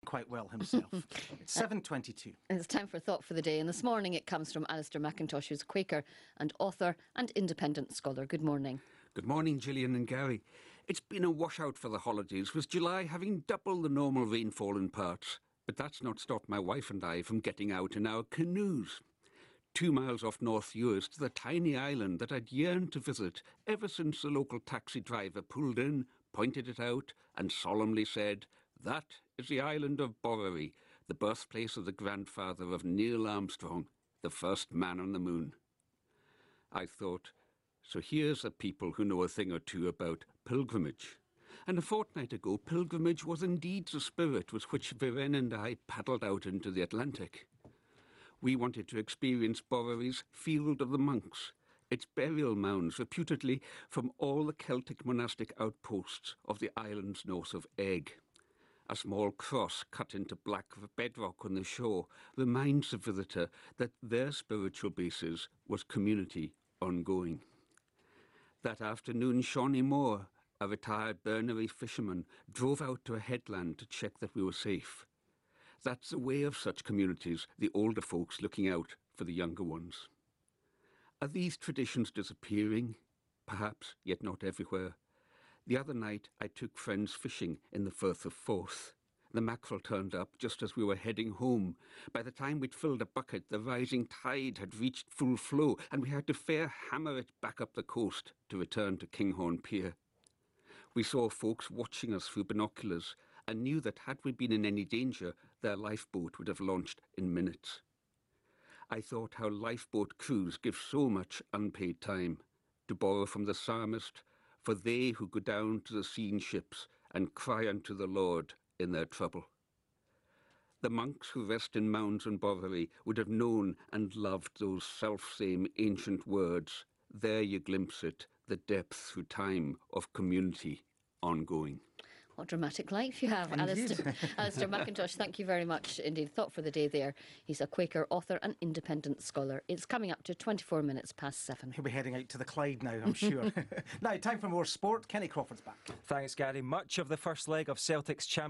quite well himself. It's 7:22. It's time for Thought for the Day, and this morning it comes from Alistair McIntosh, who's a Quaker and author and independent scholar. Good morning. Good morning, Gillian and Gary. It's been a washout for the holidays, with July having double the normal rainfall in parts. But that's not stopped my wife and I from getting out in our canoes. 2 miles off North Uist, the tiny island that I'd yearned to visit ever since the local taxi driver pulled in, pointed it out, and solemnly said, "That is the island of Borroway, the birthplace of the grandfather of Neil Armstrong, the first man on the moon." I thought, so here's a people who know a thing or two about pilgrimage. And a fortnight ago, pilgrimage was indeed the spirit with which Viren and I paddled out into the Atlantic. We wanted to experience Borroway's Field of the Monks, its burial mounds reputedly from all the Celtic monastic outposts of the islands north of Eigg. A small cross cut into black bedrock on the shore reminds the visitor that their spiritual basis was community ongoing. That afternoon, Shawnee Moore, a retired Bernery fisherman, drove out to a headland to check that we were safe. That's the way of such communities, the older folks looking out for the younger ones. Are these traditions disappearing? Perhaps, yet not everywhere. The other night I took friends fishing in the Firth of Forth. The mackerel turned up just as we were heading home. By the time we'd filled a bucket, the rising tide had reached full flow, and we had to fair hammer it back up the coast to return to Kinghorn Pier. We saw folks watching us through binoculars and knew that had we been in any danger, their lifeboat would have launched in minutes. I thought how lifeboat crews give so much unpaid time. To borrow from the psalmist, "For they who go down to the sea in ships and cry unto the Lord in their trouble." The monks who rest in mounds on Borroway would have known and loved those self-same ancient words. There you glimpse it, the depth through time of community ongoing. What dramatic life you have, Alistair. Alistair McIntosh, thank you very much indeed. Thought for the Day there. He's a Quaker author and independent scholar. It's coming up to 24 minutes past 7. He'll be heading out to the Clyde now, I'm sure. Now, time for more sport. Kenny Crawford's back. Thanks, Gary. Much of the first leg of Celtic's Champions